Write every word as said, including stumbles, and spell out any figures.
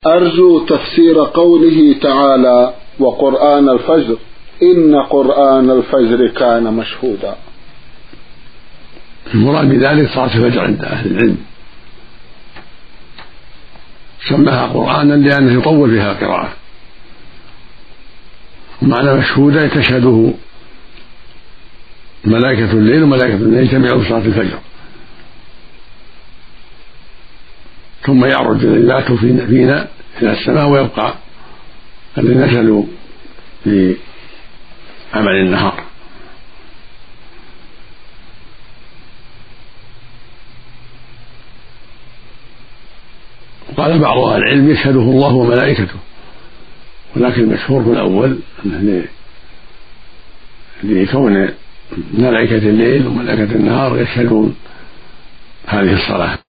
أرجو تفسير قوله تعالى: وقرآن الفجر إن قرآن الفجر كان مشهودا. المراد بذلك صلاة الفجر عند أهل العلم، سماها قرآنا لأنه يطول فيها القراءة، ومعنى مشهودا تشهده ملائكة الليل وملائكة الليل جميعا صلاة الفجر، ثم يعرج الليلات فينا إلى السماء ويبقى الذين نزلوا في عمل النهار. وقال بعض أهل العلم يشهده الله وملائكته، ولكن المشهور في الأول أنه لكون ملائكة الليل وملائكة النهار يشهدون هذه الصلاة.